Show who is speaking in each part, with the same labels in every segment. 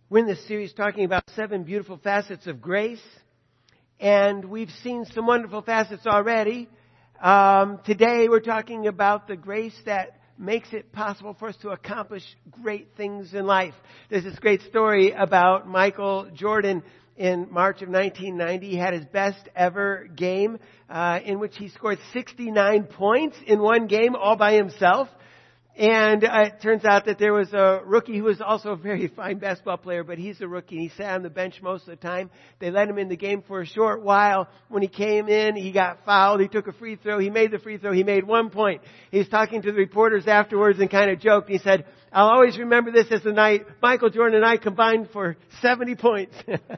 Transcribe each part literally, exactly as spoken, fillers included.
Speaker 1: We're in this series talking about seven beautiful facets of grace, and we've seen some wonderful facets already. Um, today we're talking about the grace that makes it possible for us to accomplish great things in life. There's this great story about Michael Jordan. In March of nineteen ninety, he had his best ever game uh, in which he scored sixty-nine points in one game all by himself. And uh, it turns out that there was a rookie who was also a very fine basketball player, but he's a rookie. He sat on the bench most of the time. They let him in the game for a short while. When he came in, he got fouled. He took a free throw. He made the free throw. He made one point. He was talking to the reporters afterwards and kind of joked. He said, "I'll always remember this as the night Michael Jordan and I combined for seventy points.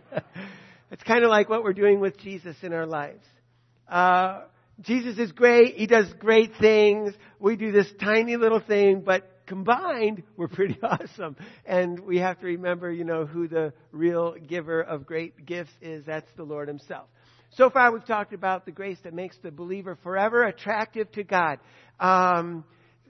Speaker 1: It's kind of like what we're doing with Jesus in our lives. Uh, Jesus is great. He does great things. We do this tiny little thing, but combined, we're pretty awesome. And we have to remember, you know, who the real giver of great gifts is. That's the Lord Himself. So far, we've talked about the grace that makes the believer forever attractive to God. Um,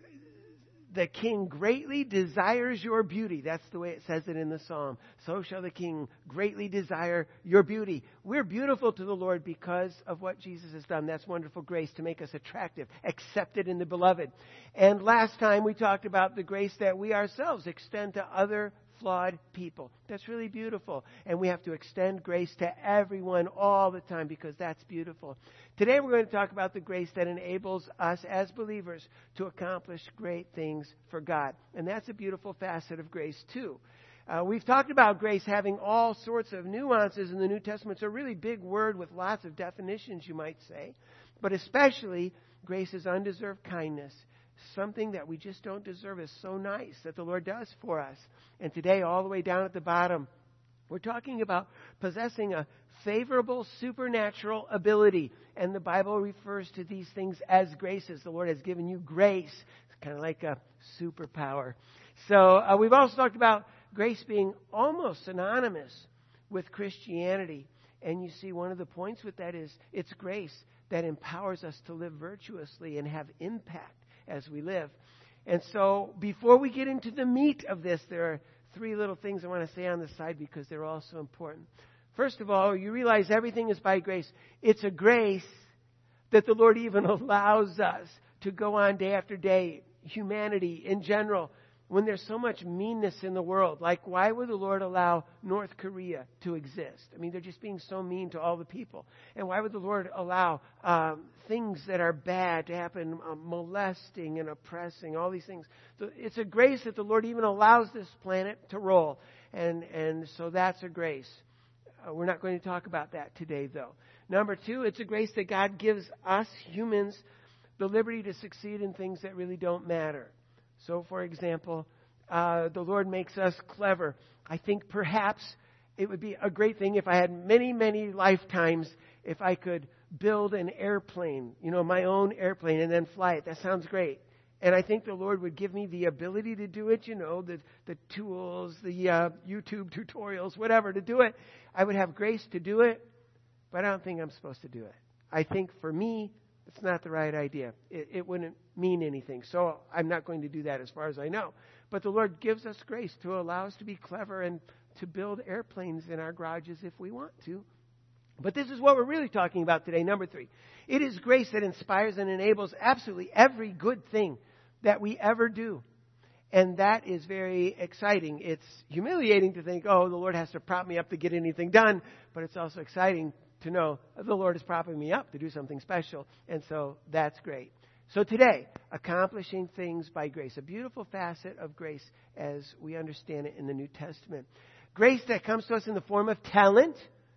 Speaker 1: the King greatly desires your beauty. That's the way it says it in the Psalm. So shall the King greatly desire your beauty. We're beautiful to the Lord because of what Jesus has done. That's wonderful grace to make us attractive, accepted in the beloved. And last time we talked about the grace that we ourselves extend to other flawed people. That's really beautiful. And we have to extend grace to everyone all the time because that's beautiful. Today we're going to talk about the grace that enables us as believers to accomplish great things for God. And that's a beautiful facet of grace too. Uh, we've talked about grace having all sorts of nuances in the New Testament. It's a really big word with lots of definitions, you might say. But especially, grace is undeserved kindness. Something that we just don't deserve is so nice that the Lord does for us. And today, all the way down at the bottom, we're talking about possessing a favorable supernatural ability. And the Bible refers to these things as graces. The Lord has given you grace. It's kind of like a superpower. So uh, we've also talked about grace being almost synonymous with Christianity. And you see, one of the points with that is it's grace that empowers us to live virtuously and have impact as we live. And so before we get into the meat of this, there are three little things I want to say on the side because they're all so important. First of all, you realize everything is by grace. It's a grace that the Lord even allows us to go on day after day. Humanity in general, when there's so much meanness in the world, like why would the Lord allow North Korea to exist? I mean, they're just being so mean to all the people. And why would the Lord allow um, things that are bad to happen, uh, molesting and oppressing, all these things? So it's a grace that the Lord even allows this planet to roll. And, and so that's a grace. Uh, we're not going to talk about that today, though. Number two, it's a grace that God gives us humans the liberty to succeed in things that really don't matter. So, for example, uh, the Lord makes us clever. I think perhaps it would be a great thing if I had many, many lifetimes if I could build an airplane, you know, my own airplane and then fly it. That sounds great. And I think the Lord would give me the ability to do it, you know, the, the tools, the uh, YouTube tutorials, whatever, to do it. I would have grace to do it, but I don't think I'm supposed to do it. I think for me, it's not the right idea. It, it wouldn't mean anything. So I'm not going to do that as far as I know. But the Lord gives us grace to allow us to be clever and to build airplanes in our garages if we want to. But this is what we're really talking about today. Number three. It is grace that inspires and enables absolutely every good thing that we ever do. And that is very exciting. It's humiliating to think, oh, the Lord has to prop me up to get anything done. But it's also exciting to know the Lord is propping me up to do something special. And so that's great. So today, accomplishing things by grace. A beautiful facet of grace as we understand it in the New Testament. Grace that comes to us in the form of talent.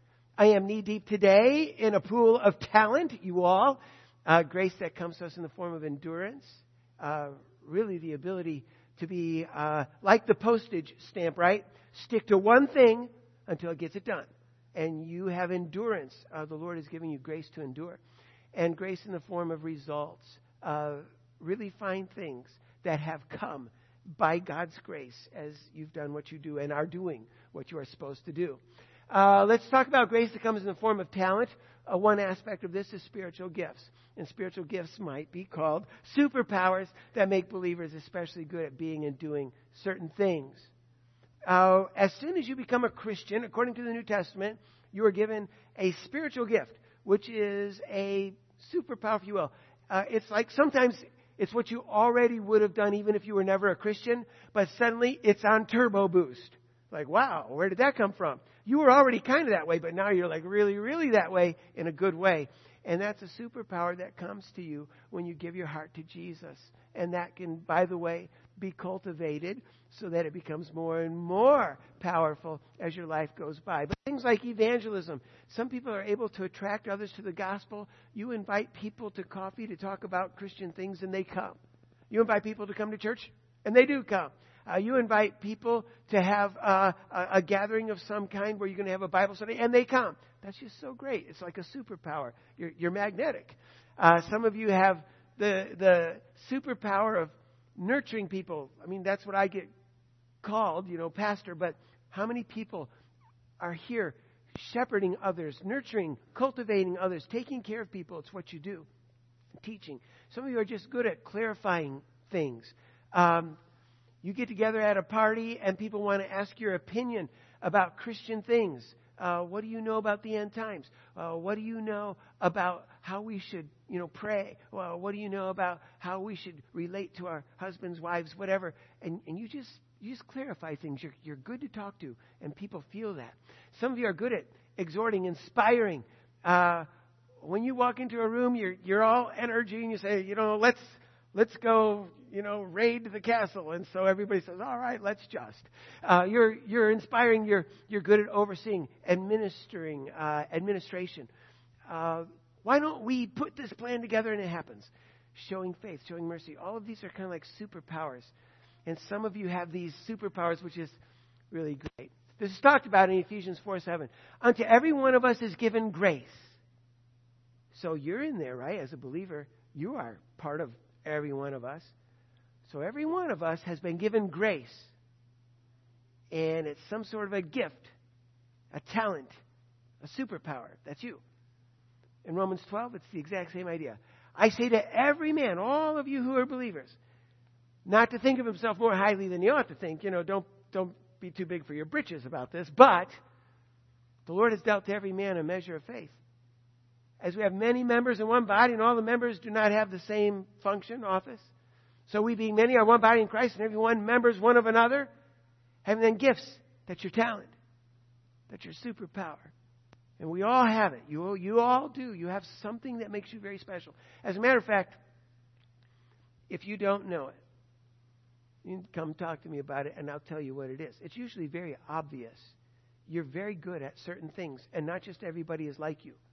Speaker 1: I am knee-deep today in a pool of talent, you all. Uh, grace that comes to us in the form of endurance. Uh, really the ability to be uh, like the postage stamp, right? Stick to one thing until it gets it done. And you have endurance. Uh, the Lord has given you grace to endure. And grace in the form of results. Uh, really fine things that have come by God's grace as you've done what you do and are doing what you are supposed to do. Uh, let's talk about grace that comes in the form of talent. Uh, one aspect of this is spiritual gifts. And spiritual gifts might be called superpowers that make believers especially good at being and doing certain things. uh, as soon as you become a Christian, according to the New Testament, you are given a spiritual gift, which is a superpower, if you will. Uh, it's like sometimes it's what you already would have done even if you were never a Christian, but suddenly it's on turbo boost. Like, wow, where did that come from? You were already kind of that way, but now you're like really, really that way in a good way. And that's a superpower that comes to you when you give your heart to Jesus. And that can, by the way, be cultivated so that it becomes more and more powerful as your life goes by. But things like evangelism, some people are able to attract others to the gospel. You invite people to coffee to talk about Christian things, and they come. You invite people to come to church, and they do come. Uh, you invite people to have uh, a, a gathering of some kind where you're going to have a Bible study, and they come. That's just so great. It's like a superpower. You're, you're magnetic. Uh, some of you have the the superpower of nurturing people. I mean, that's what I get called, you know, pastor. But how many people are here shepherding others, nurturing, cultivating others, taking care of people? It's what you do. Teaching. Some of you are just good at clarifying things. Um, you get together at a party and people want to ask your opinion about Christian things. Uh, what do you know about the end times? Uh, what do you know about how we should, you know, pray? Well, what do you know about how we should relate to our husbands, wives, whatever? And and you just you just clarify things. You're you're good to talk to, and people feel that. Some of you are good at exhorting, inspiring. Uh, when you walk into a room, you're you're all energy, and you say, you know, let's let's go, you know, raid the castle. And so everybody says, all right, let's just. Uh, you're you're inspiring. You're you're good at overseeing, administering, uh, administration. Uh, why don't we put this plan together and it happens? Showing faith, showing mercy. All of these are kind of like superpowers. And some of you have these superpowers, which is really great. This is talked about in Ephesians four seven. Unto every one of us is given grace. So you're in there, right? As a believer, you are part of every one of us. So every one of us has been given grace. And it's some sort of a gift, a talent, a superpower. That's you. In Romans twelve, it's the exact same idea. I say to every man, all of you who are believers, not to think of himself more highly than he ought to think. You know, don't don't be too big for your britches about this. But the Lord has dealt to every man a measure of faith. As we have many members in one body, and all the members do not have the same function, office. So we being many are one body in Christ, and every one members one of another, having then gifts. That's your talent. That's your superpower. And we all have it. You, you all do. You have something that makes you very special. As a matter of fact, if you don't know it, you can come talk to me about it, and I'll tell you what it is. It's usually very obvious. You're very good at certain things, and not just everybody is like you.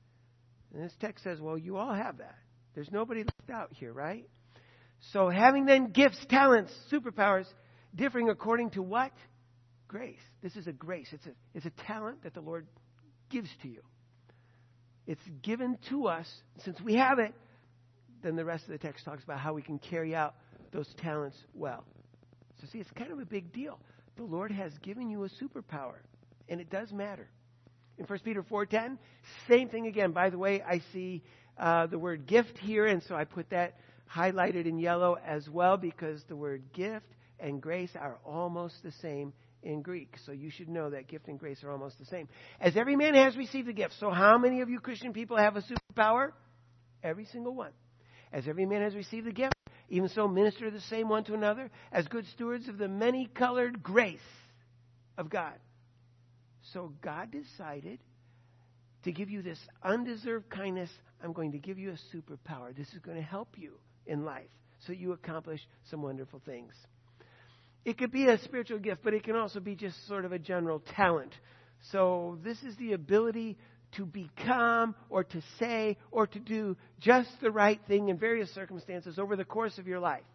Speaker 1: And this text says, well, you all have that. There's nobody left out here, right? So having then gifts, talents, superpowers, differing according to what? Grace. This is a grace. It's a, it's a talent that the Lord gives to you. It's given to us. Since we have it, then the rest of the text talks about how we can carry out those talents well. So see, it's kind of a big deal. The Lord has given you a superpower, and it does matter. In First Peter four ten, same thing again. By the way, I see uh, the word gift here, and so I put that highlighted in yellow as well, because the word gift and grace are almost the same in Greek. So you should know that gift and grace are almost the same. As every man has received a gift. So how many of you Christian people have a superpower? Every single one. As every man has received a gift, even so minister the same one to another as good stewards of the many-colored grace of God. So God decided to give you this undeserved kindness. I'm going to give you a superpower. This is going to help you in life so you accomplish some wonderful things. It could be a spiritual gift, but it can also be just sort of a general talent. So this is the ability to become or to say or to do just the right thing in various circumstances over the course of your life.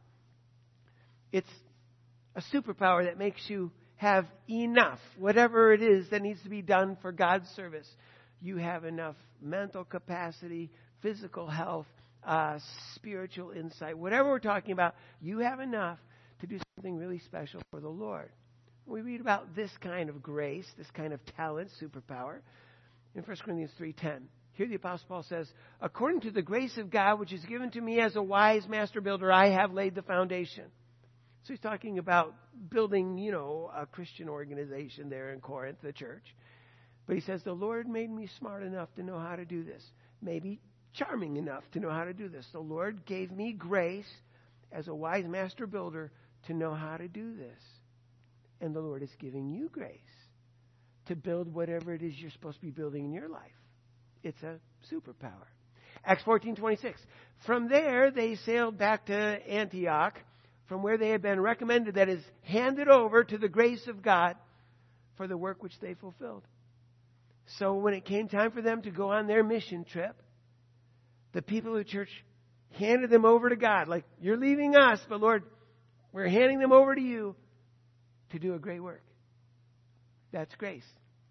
Speaker 1: It's a superpower that makes you have enough, whatever it is that needs to be done for God's service. You have enough mental capacity, physical health, uh, spiritual insight, whatever we're talking about, you have enough to do something really special for the Lord. We read about this kind of grace, this kind of talent, superpower, in First Corinthians three ten. Here the Apostle Paul says, according to the grace of God which is given to me as a wise master builder, I have laid the foundation. So he's talking about building, you know, a Christian organization there in Corinth, the church. But he says, the Lord made me smart enough to know how to do this. Maybe charming enough to know how to do this. The Lord gave me grace as a wise master builder to know how to do this. And the Lord is giving you grace to build whatever it is you're supposed to be building in your life. It's a superpower. Acts fourteen twenty-six. From there, they sailed back to Antioch, from where they had been recommended, that is, handed over to the grace of God for the work which they fulfilled. So when it came time for them to go on their mission trip, the people of the church handed them over to God. Like, you're leaving us, but Lord, we're handing them over to you to do a great work. That's grace.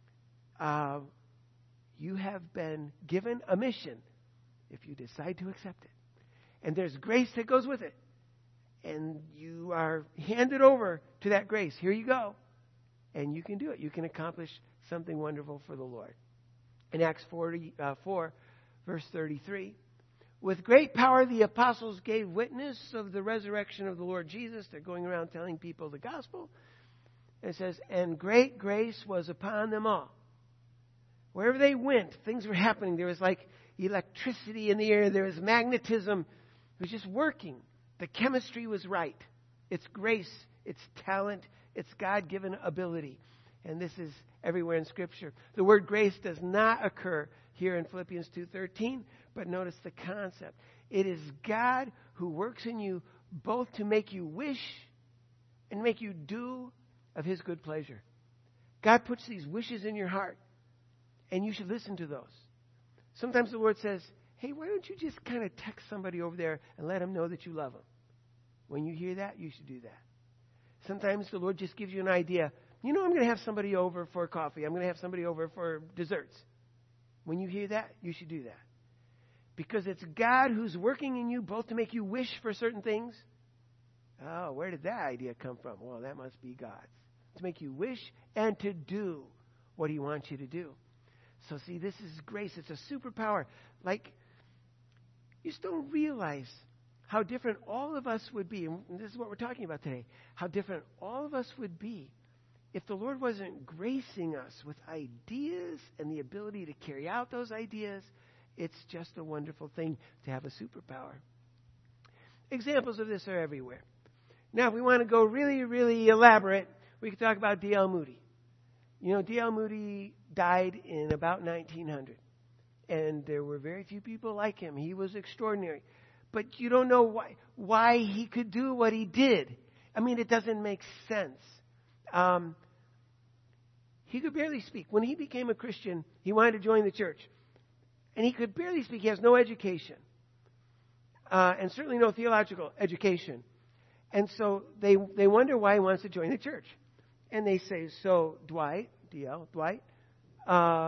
Speaker 1: Uh, you have been given a mission if you decide to accept it. And there's grace that goes with it. And you are handed over to that grace. Here you go. And you can do it. You can accomplish something wonderful for the Lord. In Acts forty, uh, four, verse thirty-three, with great power the apostles gave witness of the resurrection of the Lord Jesus. They're going around telling people the gospel. And it says, and great grace was upon them all. Wherever they went, things were happening. There was like electricity in the air. There was magnetism. It was just working. The chemistry was right. It's grace. It's talent. It's God-given ability. And this is everywhere in Scripture. The word grace does not occur here in Philippians two thirteen, but notice the concept. It is God who works in you both to make you wish and make you do of His good pleasure. God puts these wishes in your heart, and you should listen to those. Sometimes the Lord says, hey, why don't you just kind of text somebody over there and let them know that you love them? When you hear that, you should do that. Sometimes the Lord just gives you an idea. You know, I'm going to have somebody over for coffee. I'm going to have somebody over for desserts. When you hear that, you should do that. Because it's God who's working in you both to make you wish for certain things. Oh, where did that idea come from? Well, that must be God's. To make you wish and to do what He wants you to do. So see, this is grace. It's a superpower. Like, you just don't realize how different all of us would be. And this is what we're talking about today. How different all of us would be if the Lord wasn't gracing us with ideas and the ability to carry out those ideas. It's just a wonderful thing to have a superpower. Examples of this are everywhere. Now, if we want to go really, really elaborate, we could talk about D L Moody. You know, D L Moody died in about nineteen hundred. And there were very few people like him. He was extraordinary. But you don't know why, why he could do what he did. I mean, it doesn't make sense. Um, he could barely speak. When he became a Christian, he wanted to join the church. And he could barely speak. He has no education. Uh, and certainly no theological education. And so they they wonder why he wants to join the church. And they say, so Dwight, D L, Dwight, uh,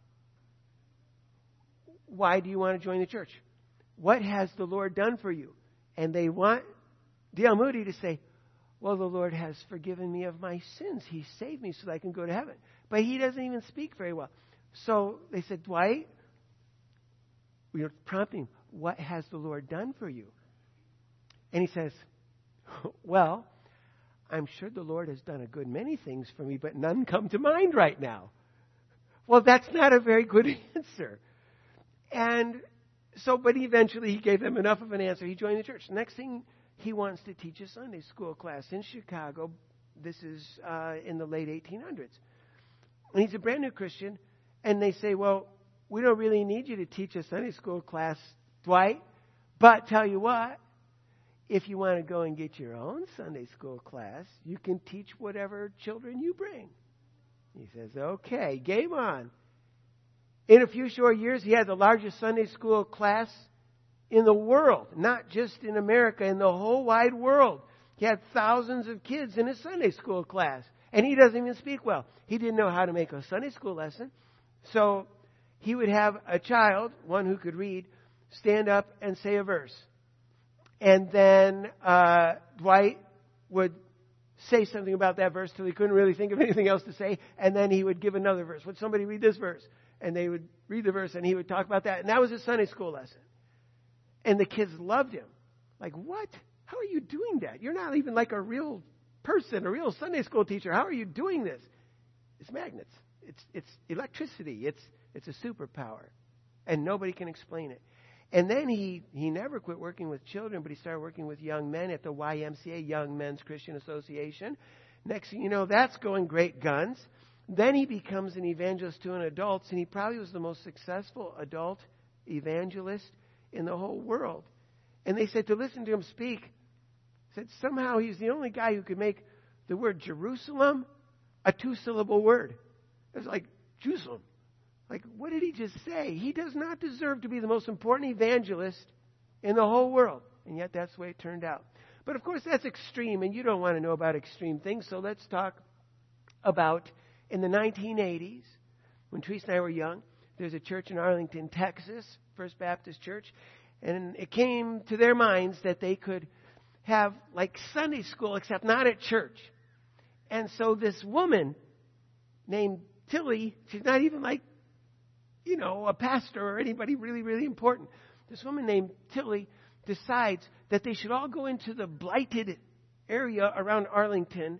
Speaker 1: why do you want to join the church? What has the Lord done for you? And they want D L Moody to say, well, the Lord has forgiven me of my sins. He saved me so that I can go to heaven. But he doesn't even speak very well. So they said, Dwight, we were prompting, what has the Lord done for you? And he says, well, I'm sure the Lord has done a good many things for me, but none come to mind right now. Well, that's not a very good answer. And so, but eventually he gave them enough of an answer. He joined the church. Next thing, he wants to teach a Sunday school class in Chicago. This is uh, in the late eighteen hundreds. And he's a brand new Christian. And they say, well, we don't really need you to teach a Sunday school class, Dwight. But tell you what, if you want to go and get your own Sunday school class, you can teach whatever children you bring. He says, okay, game on. In a few short years, he had the largest Sunday school class in the world, not just in America, in the whole wide world. He had thousands of kids in his Sunday school class, and he doesn't even speak well. He didn't know how to make a Sunday school lesson. So he would have a child, one who could read, stand up and say a verse. And then uh, Dwight would say something about that verse till he couldn't really think of anything else to say, and then he would give another verse. Would somebody read this verse? And they would read the verse, and he would talk about that. And that was his Sunday school lesson. And the kids loved him. Like, what? How are you doing that? You're not even like a real person, a real Sunday school teacher. How are you doing this? It's magnets. It's it's electricity. It's it's a superpower. And nobody can explain it. And then he, he never quit working with children, but he started working with young men at the Y M C A, Young Men's Christian Association. Next thing you know, that's going great guns. Then he becomes an evangelist to an adults, and he probably was the most successful adult evangelist in the whole world. And they said to listen to him speak, said somehow he's the only guy who could make the word Jerusalem a two-syllable word. It was like, Jerusalem. Like, what did he just say? He does not deserve to be the most important evangelist in the whole world. And yet that's the way it turned out. But of course, that's extreme, and you don't want to know about extreme things. So let's talk about in the nineteen eighties, when Teresa and I were young, there's a church in Arlington, Texas, First Baptist Church. And it came to their minds that they could have like Sunday school, except not at church. And so this woman named Tilly, she's not even like, you know, a pastor or anybody really, really important. This woman named Tilly decides that they should all go into the blighted area around Arlington,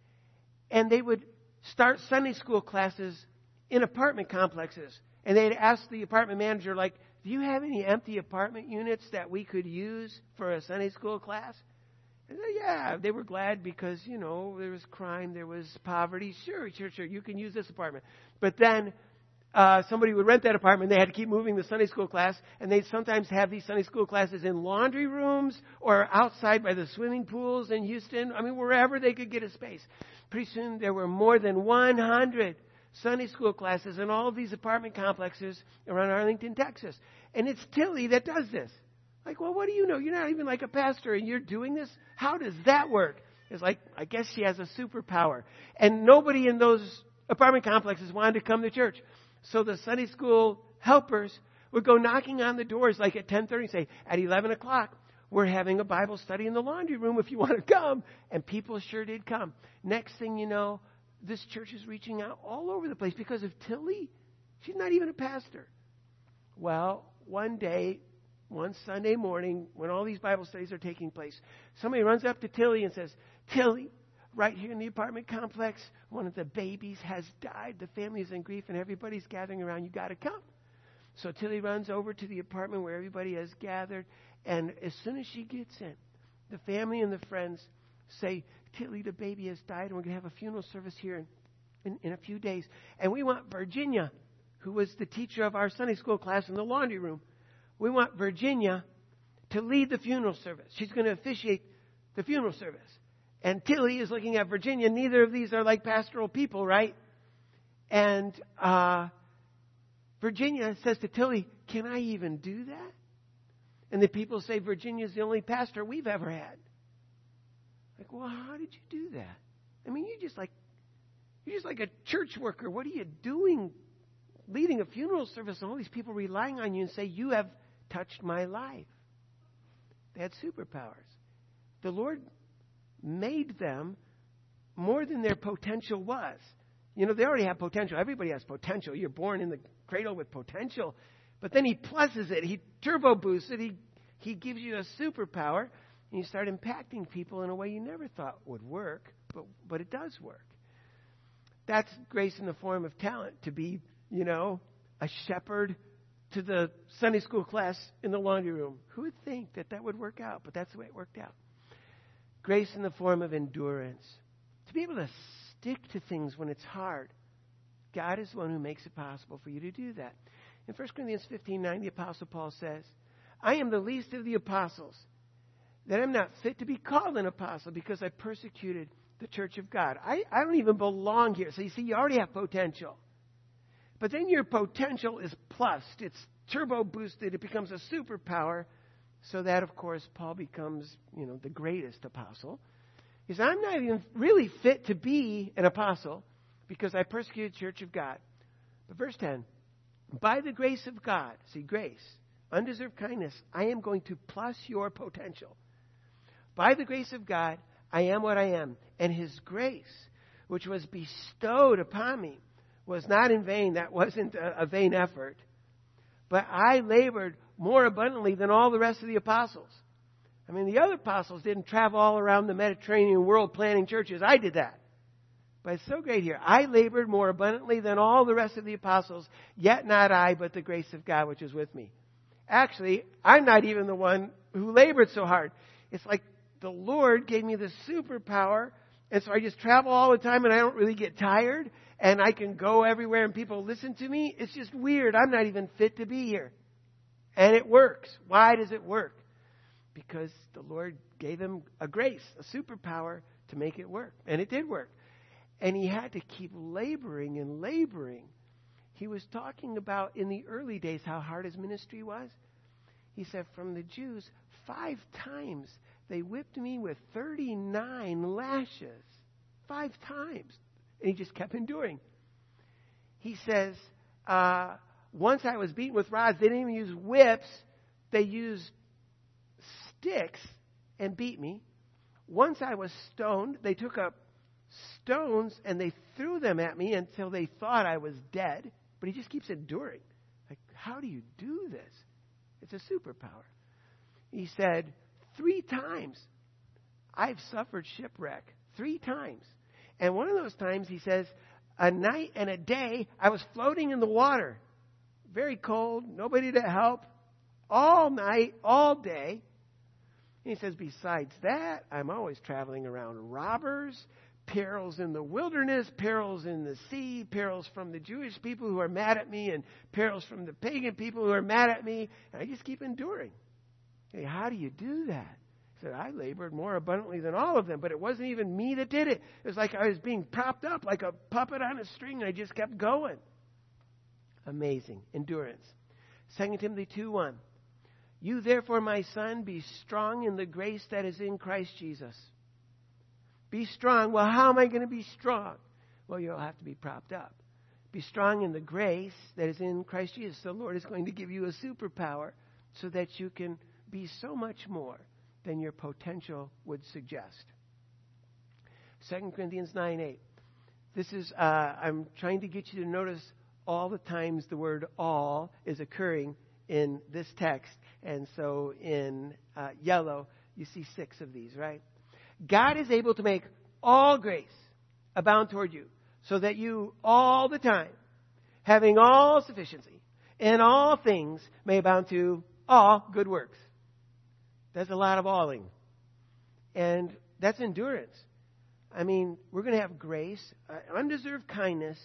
Speaker 1: and they would start Sunday school classes in apartment complexes. And they'd ask the apartment manager, like, do you have any empty apartment units that we could use for a Sunday school class? And they, yeah, they were glad because, you know, there was crime, there was poverty. Sure, sure, sure, you can use this apartment. But then uh, somebody would rent that apartment. They had to keep moving the Sunday school class. And they'd sometimes have these Sunday school classes in laundry rooms or outside by the swimming pools in Houston. I mean, wherever they could get a space. Pretty soon there were more than one hundred Sunday school classes in all of these apartment complexes around Arlington, Texas. And it's Tilly that does this. Like, well, what do you know? You're not even like a pastor and you're doing this? How does that work? It's like, I guess she has a superpower. And nobody in those apartment complexes wanted to come to church. So the Sunday school helpers would go knocking on the doors like at ten thirty and say, at eleven o'clock, we're having a Bible study in the laundry room if you want to come. And people sure did come. Next thing you know, this church is reaching out all over the place because of Tilly. She's not even a pastor. Well, one day, one Sunday morning, when all these Bible studies are taking place, somebody runs up to Tilly and says, Tilly, right here in the apartment complex, one of the babies has died. The family is in grief and everybody's gathering around. You got to come. So Tilly runs over to the apartment where everybody has gathered. And as soon as she gets in, the family and the friends say, Tilly, the baby has died, and we're going to have a funeral service here in, in, in a few days. And we want Virginia, who was the teacher of our Sunday school class in the laundry room, we want Virginia to lead the funeral service. She's going to officiate the funeral service. And Tilly is looking at Virginia. Neither of these are like pastoral people, right? And uh, Virginia says to Tilly, can I even do that? And the people say, Virginia's the only pastor we've ever had. Like, well, how did you do that? I mean, you're just like, you're just like a church worker. What are you doing leading a funeral service and all these people relying on you and say, you have touched my life? They had superpowers. The Lord made them more than their potential was. You know, they already have potential. Everybody has potential. You're born in the cradle with potential. But then He pluses it. He turbo boosts it. He, he gives you a superpower. And you start impacting people in a way you never thought would work. But, but it does work. That's grace in the form of talent. To be, you know, a shepherd to the Sunday school class in the laundry room. Who would think that that would work out? But that's the way it worked out. Grace in the form of endurance. To be able to stick to things when it's hard. God is the one who makes it possible for you to do that. In First Corinthians fifteen nine, the Apostle Paul says, I am the least of the apostles, that I'm not fit to be called an apostle because I persecuted the church of God. I, I don't even belong here. So you see, you already have potential. But then your potential is plussed. It's turbo boosted. It becomes a superpower. So that, of course, Paul becomes, you know, the greatest apostle. He says, I'm not even really fit to be an apostle because I persecuted the church of God. But verse ten, by the grace of God, see, grace, undeserved kindness, I am going to plus your potential. By the grace of God, I am what I am. And His grace, which was bestowed upon me, was not in vain. That wasn't a, a vain effort. But I labored more abundantly than all the rest of the apostles. I mean, the other apostles didn't travel all around the Mediterranean world planting churches. I did that. But it's so great here. I labored more abundantly than all the rest of the apostles, yet not I, but the grace of God which is with me. Actually, I'm not even the one who labored so hard. It's like the Lord gave me the superpower, and so I just travel all the time and I don't really get tired, and I can go everywhere and people listen to me. It's just weird. I'm not even fit to be here. And it works. Why does it work? Because the Lord gave him a grace, a superpower to make it work. And it did work. And he had to keep laboring and laboring. He was talking about in the early days how hard his ministry was. He said, from the Jews, five times they whipped me with thirty-nine lashes. Five times. And he just kept enduring. He says, uh, once I was beaten with rods. They didn't even use whips. They used sticks and beat me. Once I was stoned. They took up stones and they threw them at me until they thought I was dead. But he just keeps enduring. Like, how do you do this? It's a superpower. He said, three times I've suffered shipwreck. Three times. And one of those times, he says, a night and a day, I was floating in the water. Very cold, nobody to help. All night, all day. And he says, besides that, I'm always traveling around robbers, perils in the wilderness, perils in the sea, perils from the Jewish people who are mad at me, and perils from the pagan people who are mad at me. And I just keep enduring. Hey, how do you do that? He said, I labored more abundantly than all of them, but it wasn't even me that did it. It was like I was being propped up like a puppet on a string, and I just kept going. Amazing. Endurance. Second Timothy two one. You therefore, my son, be strong in the grace that is in Christ Jesus. Be strong. Well, how am I going to be strong? Well, you'll have to be propped up. Be strong in the grace that is in Christ Jesus. The Lord is going to give you a superpower so that you can be so much more than your potential would suggest. Second Corinthians nine eight. This is, uh, I'm trying to get you to notice all the times the word all is occurring in this text. And so in uh, yellow, you see six of these, right? God is able to make all grace abound toward you, so that you all the time, having all sufficiency in all things, may abound to all good works. That's a lot of alling. And that's endurance. I mean, we're going to have grace, uh, undeserved kindness,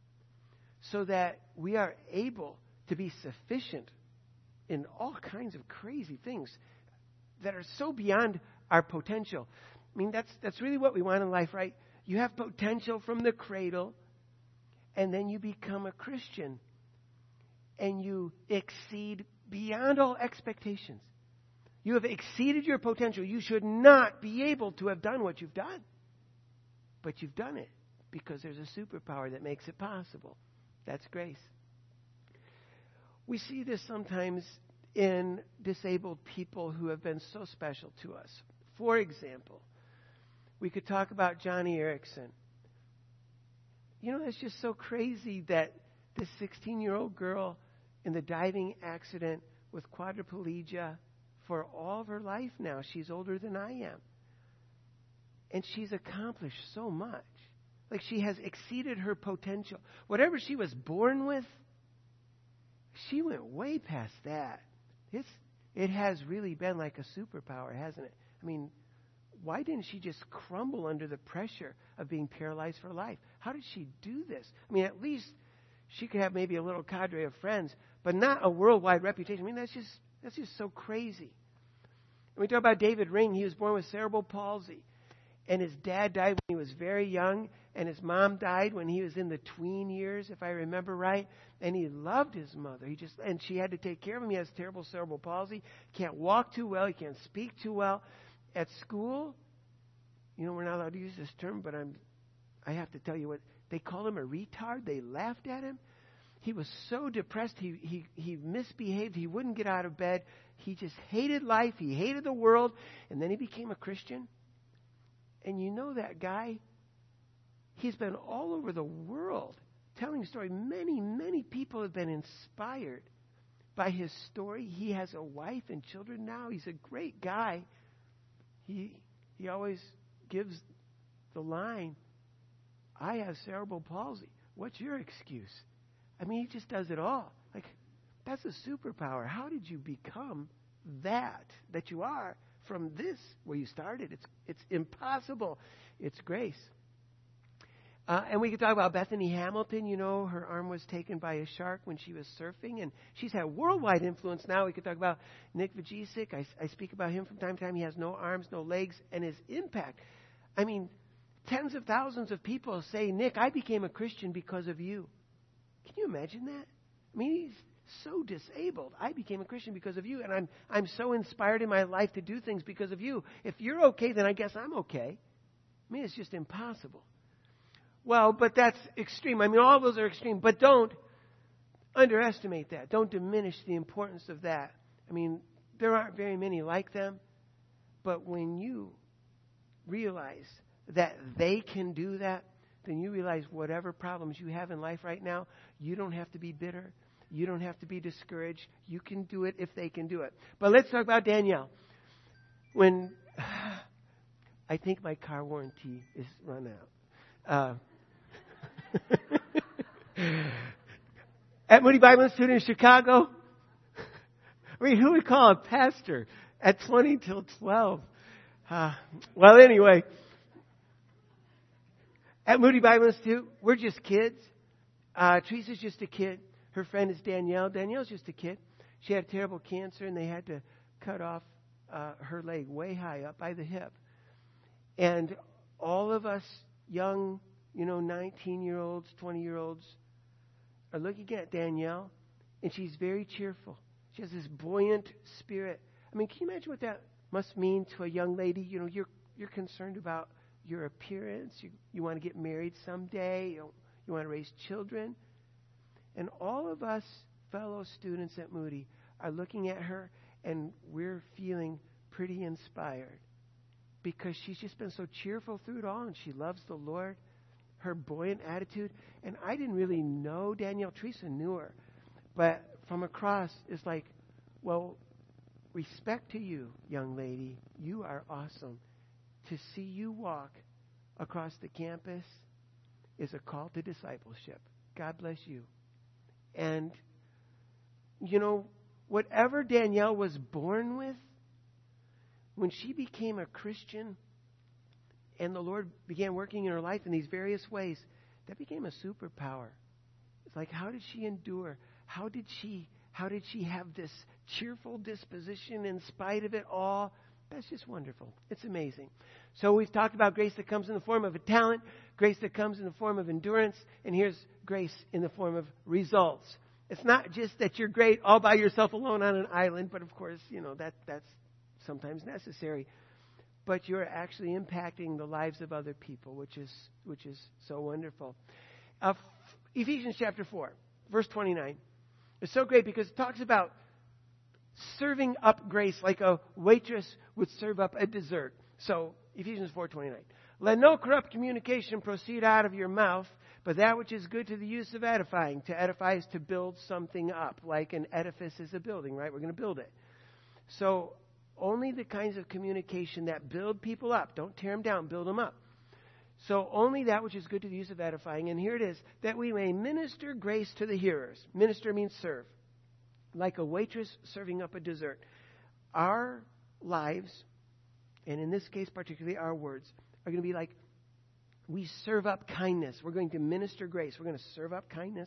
Speaker 1: so that we are able to be sufficient in all kinds of crazy things that are so beyond our potential. I mean, that's that's really what we want in life, right? You have potential from the cradle, and then you become a Christian, and you exceed beyond all expectations. You have exceeded your potential. You should not be able to have done what you've done. But you've done it because there's a superpower that makes it possible. That's grace. We see this sometimes in disabled people who have been so special to us. For example, we could talk about Johnny Erickson. You know, it's just so crazy that this sixteen-year-old girl in the diving accident with quadriplegia for all of her life now. She's older than I am. And she's accomplished so much. Like, she has exceeded her potential. Whatever she was born with, she went way past that. It's, it has really been like a superpower, hasn't it? I mean, why didn't she just crumble under the pressure of being paralyzed for life? How did she do this? I mean, at least she could have maybe a little cadre of friends, but not a worldwide reputation. I mean, that's just that's just so crazy. And we talk about David Ring. He was born with cerebral palsy. And his dad died when he was very young. And his mom died when he was in the tween years, if I remember right. And he loved his mother. He just and she had to take care of him. He has terrible cerebral palsy. He can't walk too well. He can't speak too well. At school, you know, we're not allowed to use this term, but I'm, I have to tell you what, they called him a retard. They laughed at him. He was so depressed. He, he, he misbehaved. He wouldn't get out of bed. He just hated life. He hated the world. And then he became a Christian. And you know that guy, he's been all over the world telling a story. Many, many people have been inspired by his story. He has a wife and children now. He's a great guy. he he always gives the line, I have cerebral palsy. What's your excuse? I mean, he just does it all. Like, that's a superpower. How did you become that, that you are from this where you started? It's it's impossible. It's grace. Uh, and we could talk about Bethany Hamilton. You know, her arm was taken by a shark when she was surfing, and she's had worldwide influence now. We could talk about Nick Vujicic. I, I speak about him from time to time. He has no arms, no legs, and his impact. I mean, tens of thousands of people say, Nick, I became a Christian because of you. Can you imagine that? I mean, he's so disabled. I became a Christian because of you, and I'm I'm so inspired in my life to do things because of you. If you're okay, then I guess I'm okay. I mean, it's just impossible. Well, but that's extreme. I mean, all those are extreme, but don't underestimate that. Don't diminish the importance of that. I mean, there aren't very many like them, but when you realize that they can do that, then you realize whatever problems you have in life right now, you don't have to be bitter. You don't have to be discouraged. You can do it if they can do it. But let's talk about Danielle. When I think my car warranty is run out. Uh, at Moody Bible Institute in Chicago, I mean, who would call a pastor at twenty till twelve? Uh, well, anyway, at Moody Bible Institute, we're just kids. Uh, Teresa's just a kid. Her friend is Danielle. Danielle's just a kid. She had terrible cancer, and they had to cut off uh, her leg way high up by the hip. And all of us young, you know, nineteen-year-olds, twenty-year-olds are looking at Danielle, and she's very cheerful. She has this buoyant spirit. I mean, can you imagine what that must mean to a young lady? You know, you're you're concerned about your appearance. You you want to get married someday. You you want to raise children. And all of us fellow students at Moody are looking at her, and we're feeling pretty inspired because she's just been so cheerful through it all, and she loves the Lord, her buoyant attitude. And I didn't really know Danielle. Teresa knew her. But from across, it's like, well, respect to you, young lady. You are awesome. To see you walk across the campus is a call to discipleship. God bless you. And, you know, whatever Danielle was born with, when she became a Christian and the Lord began working in her life in these various ways, that became a superpower. It's like, how did she endure? How did she, how did she have this cheerful disposition in spite of it all? That's just wonderful. It's amazing. So we've talked about grace that comes in the form of a talent, grace that comes in the form of endurance, and here's grace in the form of results. It's not just that you're great all by yourself alone on an island, but of course, you know, that that's sometimes necessary. But you're actually impacting the lives of other people, which is which is so wonderful. Uh, Ephesians chapter four, verse twenty-nine. It's so great because it talks about serving up grace like a waitress would serve up a dessert. So, Ephesians four twenty-nine. Let no corrupt communication proceed out of your mouth, but that which is good to the use of edifying. To edify is to build something up, like an edifice is a building, right? We're going to build it. So, only the kinds of communication that build people up. Don't tear them down, build them up. So, only that which is good to the use of edifying. And here it is, that we may minister grace to the hearers. Minister means serve. Like a waitress serving up a dessert. Our lives, and in this case particularly our words, are going to be like we serve up kindness. We're going to minister grace. We're going to serve up kindness.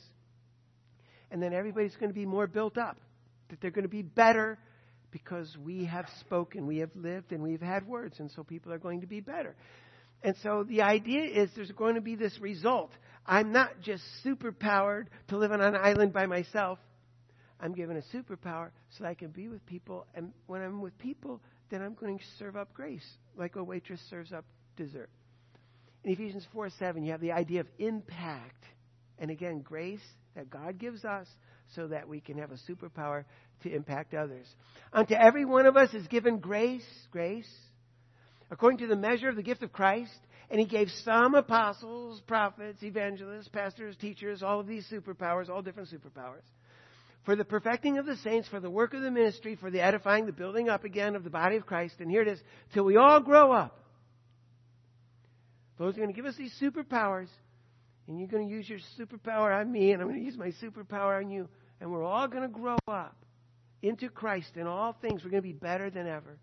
Speaker 1: And then everybody's going to be more built up. That they're going to be better because we have spoken, we have lived, and we've had words. And so people are going to be better. And so the idea is there's going to be this result. I'm not just superpowered to live on an island by myself. I'm given a superpower so that I can be with people. And when I'm with people, then I'm going to serve up grace like a waitress serves up dessert. In Ephesians four seven, you have the idea of impact. And again, grace that God gives us so that we can have a superpower to impact others. Unto every one of us is given grace, grace, according to the measure of the gift of Christ. And he gave some apostles, prophets, evangelists, pastors, teachers, all of these superpowers, all different superpowers, for the perfecting of the saints, for the work of the ministry, for the edifying, the building up again of the body of Christ. And here it is, till we all grow up. The Lord's going to give us these superpowers, and you're going to use your superpower on me, and I'm going to use my superpower on you. And we're all going to grow up into Christ in all things. We're going to be better than ever.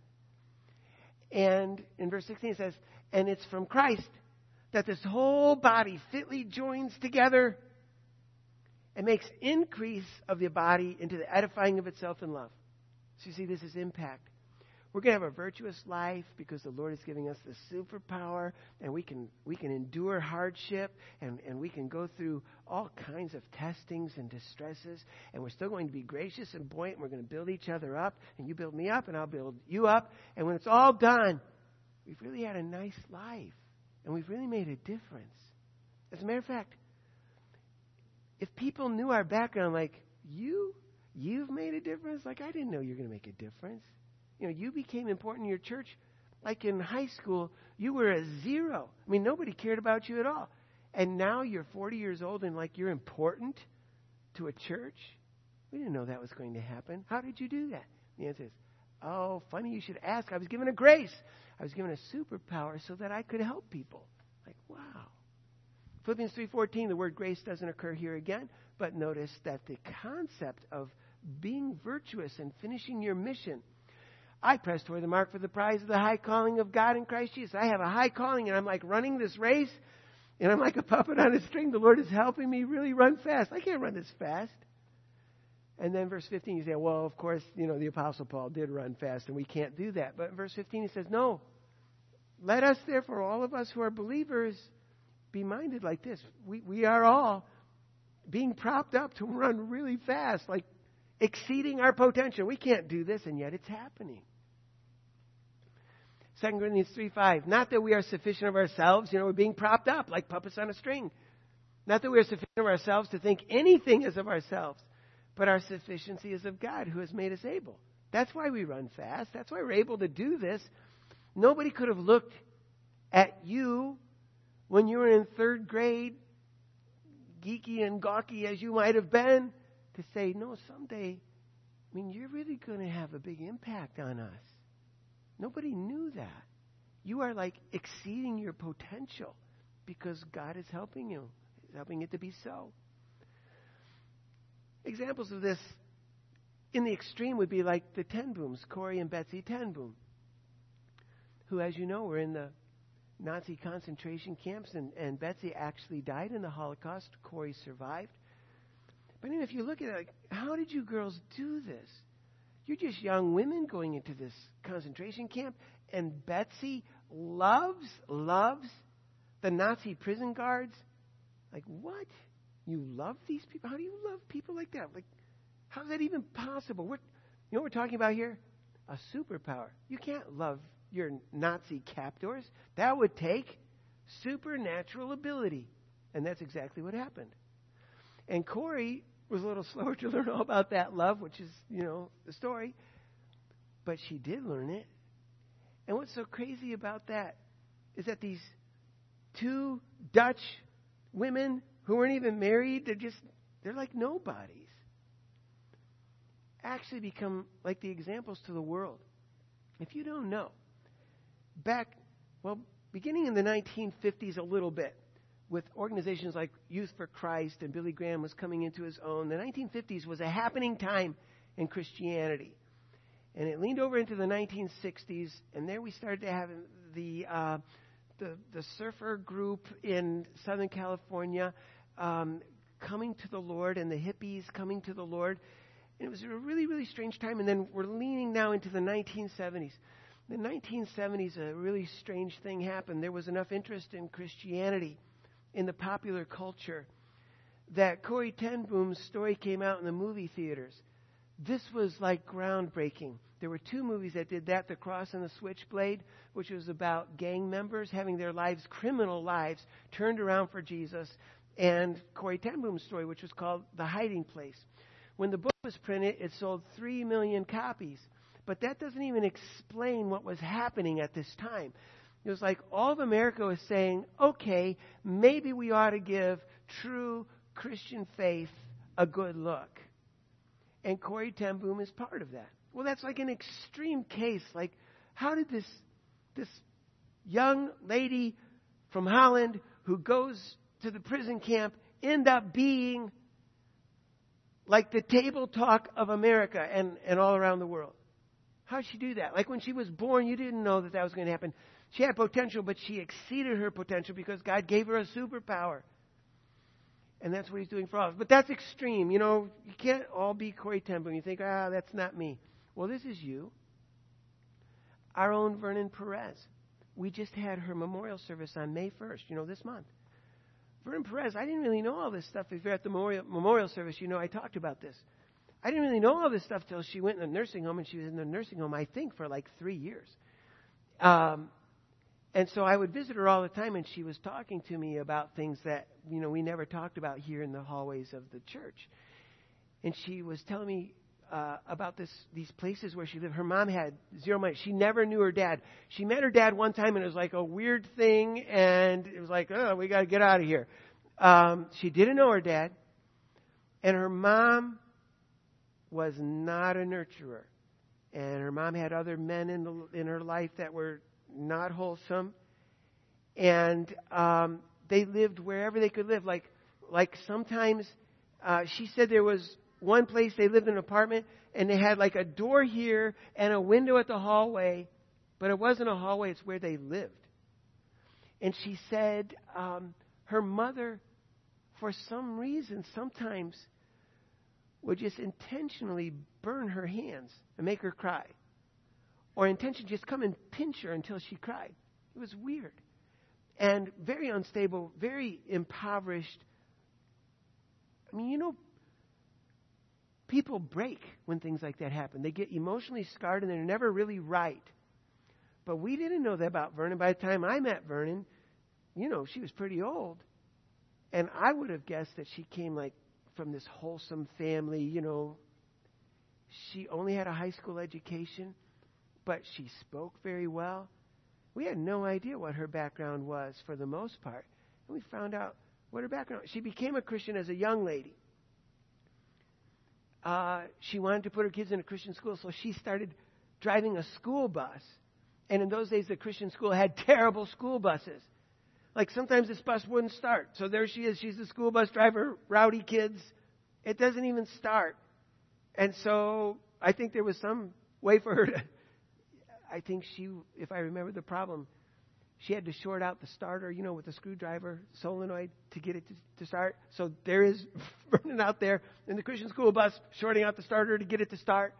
Speaker 1: And in verse sixteen it says, and it's from Christ that this whole body fitly joins together and makes increase of the body into the edifying of itself in love. So you see, this is impact. We're going to have a virtuous life because the Lord is giving us the superpower, and we can we can endure hardship, and, and we can go through all kinds of testings and distresses, and we're still going to be gracious and buoyant, and we're going to build each other up, and you build me up, and I'll build you up. And when it's all done, we've really had a nice life, and we've really made a difference. As a matter of fact, if people knew our background, like, you, you've made a difference, like, I didn't know you were going to make a difference. You know, you became important in your church. Like in high school, you were a zero. I mean, nobody cared about you at all. And now you're forty years old and like you're important to a church? We didn't know that was going to happen. How did you do that? The answer is, oh, funny you should ask. I was given a grace. I was given a superpower so that I could help people. Like, wow. Philippians three fourteen, the word grace doesn't occur here again, but notice that the concept of being virtuous and finishing your mission. I press toward the mark for the prize of the high calling of God in Christ Jesus. I have a high calling, and I'm like running this race, and I'm like a puppet on a string. The Lord is helping me really run fast. I can't run this fast. And then verse fifteen, you say, well, of course, you know, the Apostle Paul did run fast, and we can't do that. But in verse fifteen, he says, no. Let us, therefore, all of us who are believers, be minded like this. We, we are all being propped up to run really fast, like exceeding our potential. We can't do this, and yet it's happening. Second Corinthians three five. Not that we are sufficient of ourselves. You know, we're being propped up like puppets on a string. Not that we are sufficient of ourselves to think anything is of ourselves, but our sufficiency is of God who has made us able. That's why we run fast. That's why we're able to do this. Nobody could have looked at you when you were in third grade, geeky and gawky as you might have been, to say, no, someday, I mean, you're really going to have a big impact on us. Nobody knew that. You are like exceeding your potential because God is helping you. He's helping it to be so. Examples of this in the extreme would be like the Ten Booms, Corrie and Betsy Ten Boom, who, as you know, were in the Nazi concentration camps, and, and Betsy actually died in the Holocaust. Corrie survived. But I mean, if you look at it, like, how did you girls do this? You're just young women going into this concentration camp, and Betsy loves, loves the Nazi prison guards. Like, what? You love these people? How do you love people like that? Like, how is that even possible? What, you know what we're talking about here? A superpower. You can't love your Nazi captors. That would take supernatural ability. And that's exactly what happened. And Corrie was a little slower to learn all about that love, which is, you know, the story. But she did learn it. And what's so crazy about that is that these two Dutch women who weren't even married, they're just, they're like nobodies, actually become like the examples to the world. If you don't know, back, well, beginning in the nineteen fifties a little bit, with organizations like Youth for Christ, and Billy Graham was coming into his own, the nineteen fifties was a happening time in Christianity. And it leaned over into the nineteen sixties, and there we started to have the uh, the, the surfer group in Southern California um, coming to the Lord, and the hippies coming to the Lord. And it was a really, really strange time. And then we're leaning now into the nineteen seventies. In the nineteen seventies, a really strange thing happened. There was enough interest in Christianity in the popular culture that Corrie Ten Boom's story came out in the movie theaters. This was like groundbreaking. There were two movies that did that, The Cross and the Switchblade, which was about gang members having their lives, criminal lives, turned around for Jesus, and Corrie Ten Boom's story, which was called The Hiding Place. When the book was printed, it sold three million copies. But that doesn't even explain what was happening at this time. It was like all of America was saying, okay, maybe we ought to give true Christian faith a good look. And Corrie ten Boom is part of that. Well, that's like an extreme case. Like, how did this this young lady from Holland who goes to the prison camp end up being like the table talk of America and, and all around the world? How did she do that? Like when she was born, you didn't know that that was going to happen. She had potential, but she exceeded her potential because God gave her a superpower. And that's what He's doing for all of us. But that's extreme. You know, you can't all be Corrie ten Boom. You think, ah, that's not me. Well, this is you. Our own Vernon Perez. We just had her memorial service on May first, you know, this month. Vernon Perez, I didn't really know all this stuff. If you're at the memorial, memorial service, you know I talked about this. I didn't really know all this stuff till she went in the nursing home, and she was in the nursing home, I think, for like three years. Um, and so I would visit her all the time, and she was talking to me about things that, you know, we never talked about here in the hallways of the church. And she was telling me uh, about this these places where she lived. Her mom had zero money. She never knew her dad. She met her dad one time, and it was like a weird thing, and it was like, oh, we got to get out of here. Um, she didn't know her dad, and her mom was not a nurturer. And her mom had other men in the, in her life that were not wholesome. And um, they lived wherever they could live. Like like sometimes uh, she said there was one place they lived in an apartment and they had like a door here and a window at the hallway. But it wasn't a hallway, it's where they lived. And she said um, her mother, for some reason, sometimes would just intentionally burn her hands and make her cry. Or intentionally just come and pinch her until she cried. It was weird. And very unstable, very impoverished. I mean, you know, people break when things like that happen. They get emotionally scarred and they're never really right. But we didn't know that about Vernon. By the time I met Vernon, you know, she was pretty old. And I would have guessed that she came like from this wholesome family, you know. She only had a high school education, but she spoke very well. We had no idea what her background was for the most part. And we found out what her background was. She became a Christian as a young lady. Uh, she wanted to put her kids in a Christian school, so she started driving a school bus. And in those days, the Christian school had terrible school buses. Like sometimes this bus wouldn't start. So there she is. She's the school bus driver, rowdy kids. It doesn't even start. And so I think there was some way for her to, I think she, if I remember the problem, she had to short out the starter, you know, with the screwdriver, solenoid, to get it to, to start. So there is Vernon out there in the Christian school bus, shorting out the starter to get it to start.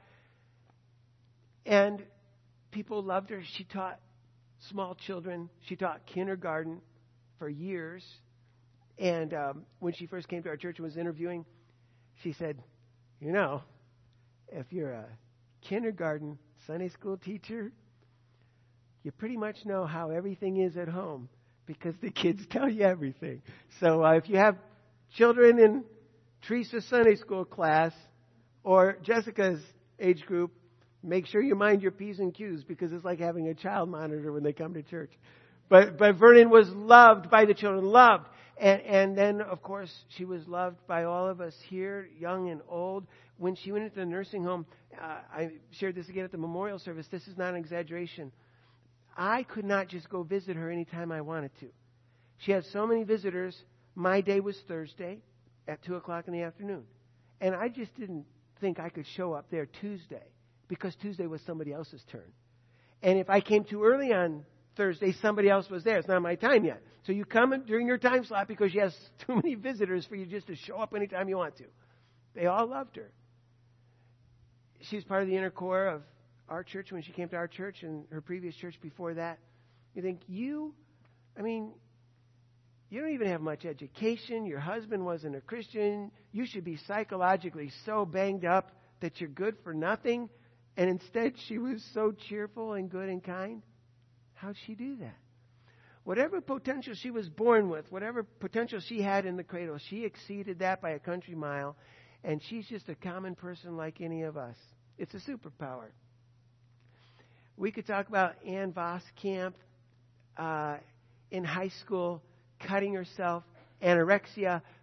Speaker 1: And people loved her. She taught small children. She taught kindergarten for years. And um, when she first came to our church and was interviewing, she said, you know, if you're a kindergarten Sunday school teacher, you pretty much know how everything is at home because the kids tell you everything. So uh, if you have children in Teresa's Sunday school class or Jessica's age group, make sure you mind your P's and Q's because it's like having a child monitor when they come to church. But but Vernon was loved by the children, loved. And, and then, of course, she was loved by all of us here, young and old. When she went into the nursing home, uh, I shared this again at the memorial service. This is not an exaggeration. I could not just go visit her anytime I wanted to. She had so many visitors. My day was Thursday at two o'clock in the afternoon. And I just didn't think I could show up there Tuesday because Tuesday was somebody else's turn. And if I came too early on Thursday, somebody else was there. It's not my time yet. So you come during your time slot because she has too many visitors for you just to show up anytime you want to. They all loved her. She was part of the inner core of our church when she came to our church and her previous church before that. You think, you, I mean, you don't even have much education. Your husband wasn't a Christian. You should be psychologically so banged up that you're good for nothing. And instead, she was so cheerful and good and kind. How'd she do that? Whatever potential she was born with, whatever potential she had in the cradle, she exceeded that by a country mile. And she's just a common person like any of us. It's a superpower. We could talk about Ann Voskamp uh, in high school, cutting herself, anorexia,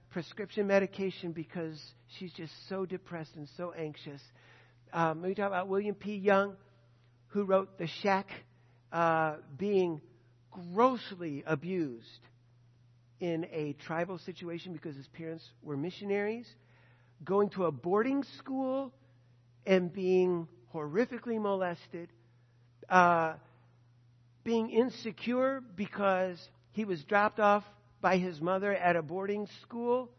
Speaker 1: prescription medication because she's just so depressed and so anxious. Um, we talk about William P. Young, who wrote The Shack, uh, being grossly abused in a tribal situation because his parents were missionaries, going to a boarding school and being horrifically molested, uh, being insecure because he was dropped off by his mother at a boarding school.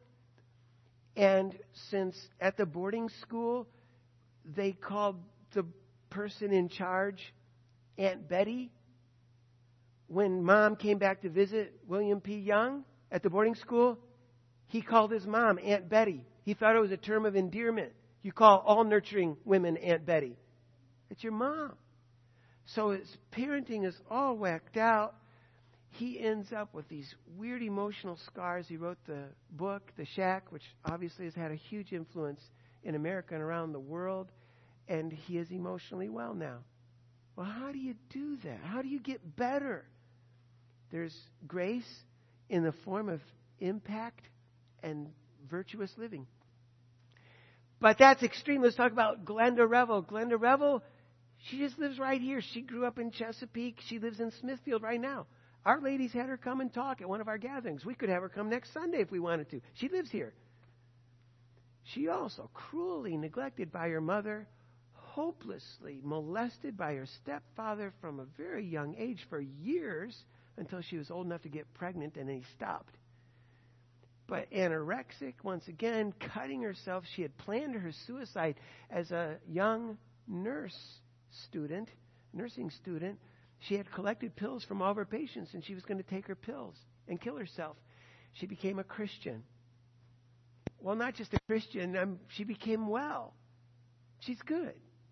Speaker 1: And since at the boarding school, they called the person in charge Aunt Betty, when Mom came back to visit William P. Young at the boarding school, he called his mom Aunt Betty. He thought it was a term of endearment. You call all nurturing women Aunt Betty. It's your mom. So his parenting is all whacked out. He ends up with these weird emotional scars. He wrote the book, The Shack, which obviously has had a huge influence in America and around the world. And he is emotionally well now. Well, how do you do that? How do you get better? There's grace in the form of impact and virtuous living. But that's extreme. Let's talk about Glenda Revel. Glenda Revel, she just lives right here. She grew up in Chesapeake. She lives in Smithfield right now. Our ladies had her come and talk at one of our gatherings. We could have her come next Sunday if we wanted to. She lives here. She also cruelly neglected by her mother, hopelessly molested by her stepfather from a very young age for years until she was old enough to get pregnant, and then he stopped. But anorexic, once again, cutting herself. She had planned her suicide as a young nurse student, nursing student. She had collected pills from all of her patients, and she was going to take her pills and kill herself. She became a Christian. Well, not just a Christian, um, she became well. She's good.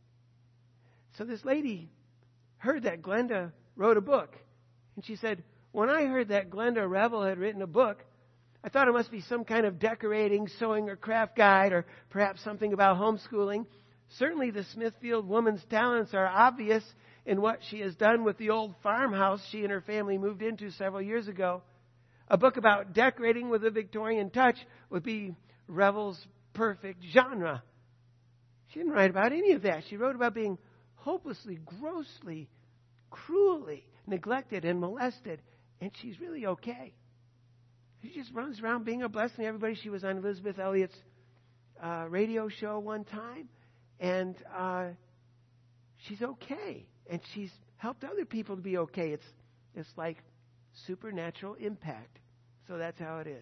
Speaker 1: So this lady heard that Glenda wrote a book. And she said, when I heard that Glenda Revel had written a book, I thought it must be some kind of decorating, sewing, or craft guide, or perhaps something about homeschooling. Certainly the Smithfield woman's talents are obvious in what she has done with the old farmhouse she and her family moved into several years ago. A book about decorating with a Victorian touch would be Revel's perfect genre. She didn't write about any of that. She wrote about being hopelessly, grossly, cruelly neglected and molested, and she's really okay. She just runs around being a blessing to everybody. She was on Elizabeth Elliott's uh, radio show one time, and uh, she's okay. And she's helped other people to be okay. It's it's like supernatural impact. So that's how it is.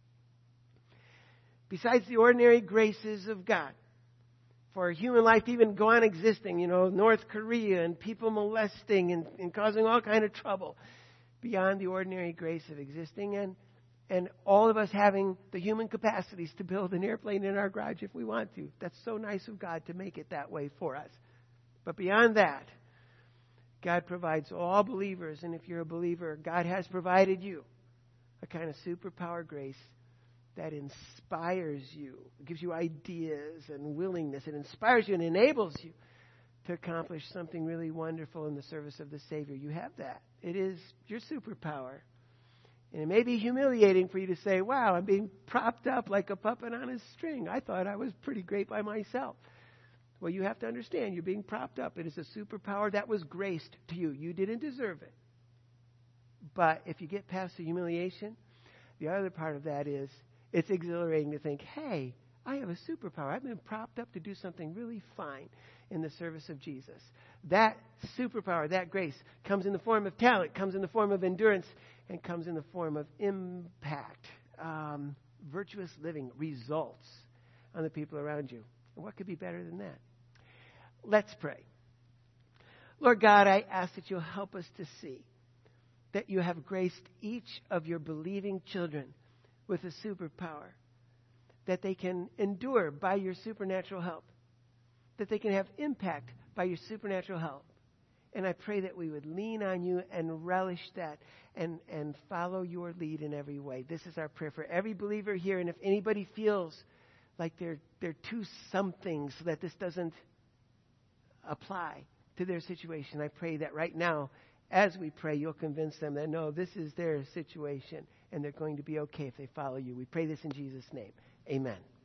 Speaker 1: Besides the ordinary graces of God, for human life to even go on existing, you know, North Korea and people molesting and, and causing all kind of trouble, beyond the ordinary grace of existing, and and all of us having the human capacities to build an airplane in our garage if we want to. That's so nice of God to make it that way for us. But beyond that, God provides all believers, and if you're a believer, God has provided you a kind of superpower grace that inspires you, gives you ideas and willingness. It inspires you and enables you to accomplish something really wonderful in the service of the Savior. You have that. It is your superpower. And it may be humiliating for you to say, wow, I'm being propped up like a puppet on a string. I thought I was pretty great by myself. Well, you have to understand, you're being propped up. It is a superpower that was graced to you. You didn't deserve it. But if you get past the humiliation, the other part of that is it's exhilarating to think, hey, I have a superpower. I've been propped up to do something really fine in the service of Jesus. That superpower, that grace, comes in the form of talent, comes in the form of endurance, and comes in the form of impact, um, virtuous living, results on the people around you. And what could be better than that? Let's pray. Lord God, I ask that you'll help us to see that you have graced each of your believing children with a superpower, that they can endure by your supernatural help, that they can have impact by your supernatural help. And I pray that we would lean on you and relish that and, and follow your lead in every way. This is our prayer for every believer here. And if anybody feels like they're, they're too something so that this doesn't apply to their situation, I pray that right now, as we pray, you'll convince them that no, this is their situation and they're going to be okay if they follow you. We pray this in Jesus' name. Amen.